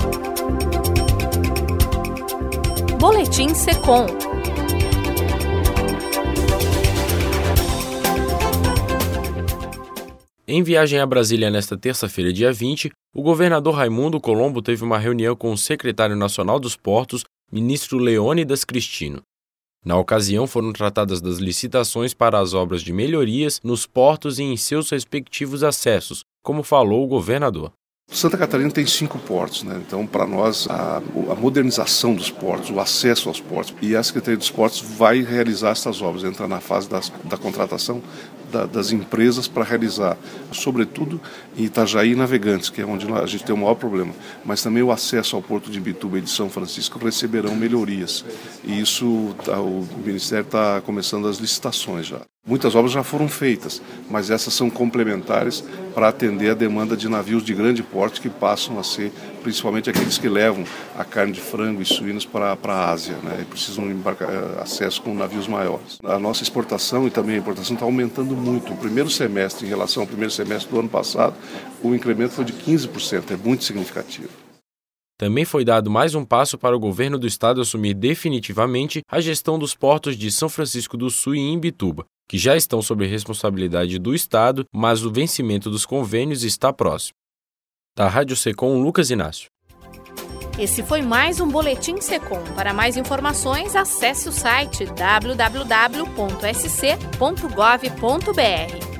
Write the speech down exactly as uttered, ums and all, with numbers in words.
Boletim Secom. Em viagem a Brasília nesta terça-feira, dia vinte, o governador Raimundo Colombo teve uma reunião com o secretário nacional dos Portos, ministro Leônidas Cristino. Na ocasião, foram tratadas das licitações para as obras de melhorias nos portos e em seus respectivos acessos, como falou o governador. Santa Catarina tem cinco portos, né? Então, para nós, a, a modernização dos portos, o acesso aos portos, e a Secretaria dos Portos vai realizar essas obras, entrar na fase das, da contratação da, das empresas para realizar, sobretudo em Itajaí e Navegantes, que é onde a gente tem o maior problema, mas também o acesso ao Porto de Imbituba e de São Francisco receberão melhorias, e isso tá, o Ministério está começando as licitações já. Muitas obras já foram feitas, mas essas são complementares para atender a demanda de navios de grande porte que passam a ser, principalmente aqueles que levam a carne de frango e suínos para, para a Ásia, né? E precisam embarcar acesso com navios maiores. A nossa exportação e também a importação está aumentando muito. O primeiro semestre, em relação ao primeiro semestre do ano passado, o incremento foi de quinze por cento, é muito significativo. Também foi dado mais um passo para o governo do estado assumir definitivamente a gestão dos portos de São Francisco do Sul e Imbituba, que já estão sob responsabilidade do estado, mas o vencimento dos convênios está próximo. Da Rádio Secom, Lucas Inácio. Esse foi mais um Boletim Secom. Para mais informações, acesse o site w w w ponto s c ponto gov ponto b r.